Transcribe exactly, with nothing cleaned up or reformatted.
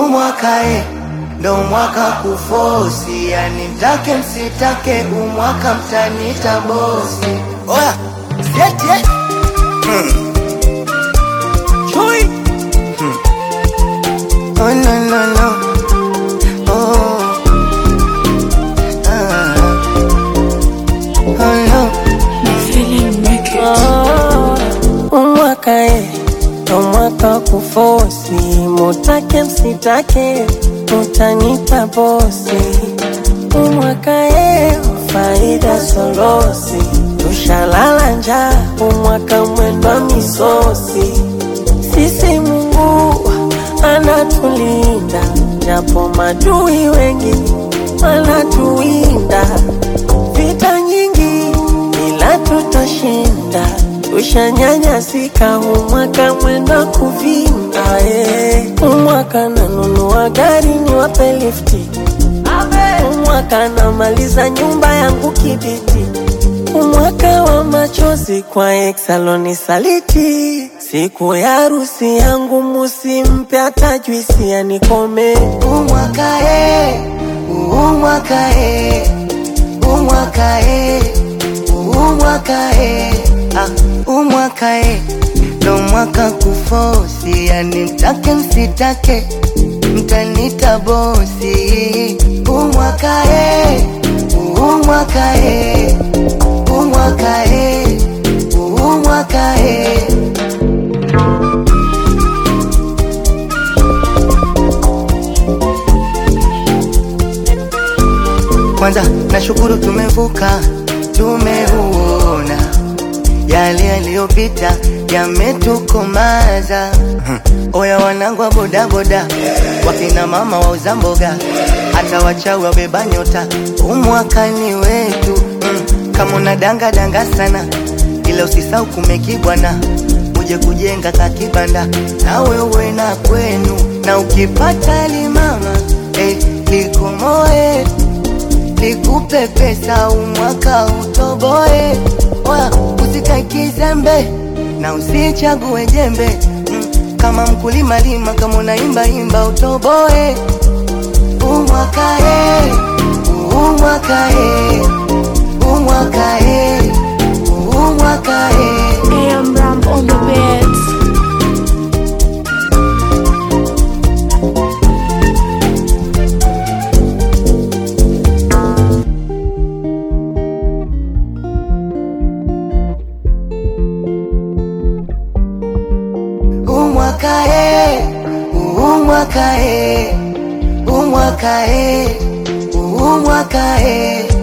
umwaka e, ndo mwaka kufosi. Yani mtake msitake umwaka mtanita bosi. Oya, sieti eh hmm. Chui hmm. Oh no no no. Oh ah. Oh no. Oh, umwaka e, ndo mwaka kufosi. Mutake msitake utanita bosi. Umwaka e, faida solosi. Tushalala njaa, umwaka mwendwa misosi. Sisi Mungu anatulinda, japo madui wengi wanatuwinda. Vita nyingi ila tutashinda. Tushanyanyasika, umwaka mwendwa kuvinda eh. Umwaka nanunua gari niwape lifti. Umwaka namaliza nyumba yangu kibiti. Umwaka wa machozi kwa exaloni saliti. Siku ya harusi yangu musimpe hata juisi anikome. Umwaka e, umwaka e, umwaka e, umwaka e, ah, umwaka e, ndo mwaka kufosi. Yani mtake msitake mtanita bosi. Umwaka e, umwaka e, umwaka e, umwaka e. Kwanza nashukuru tumevuka, tumeuona yale yaliyopita yametukomaza. Oya wanangu wa boda boda, wakina mama wauza mboga, hata wachawi wabeba nyota. Umwaka ni wetu mm. Kama unadanga danga sana, ila usisau kumekibwana. Uje kujenga kakibanda na wewe na kwenu. Na ukipata limama eh, likomoe nikupe pesa umwaka utoboe. Oya usikae kizembe na usichague jembe mm. Kama mkulima lima, kama unaimba imba utoboe. Umwaka e, umwaka e, umwaka e, umwaka e. I am Ram on the beats. Umwaka e, umwaka e, umwaka e, umwaka e.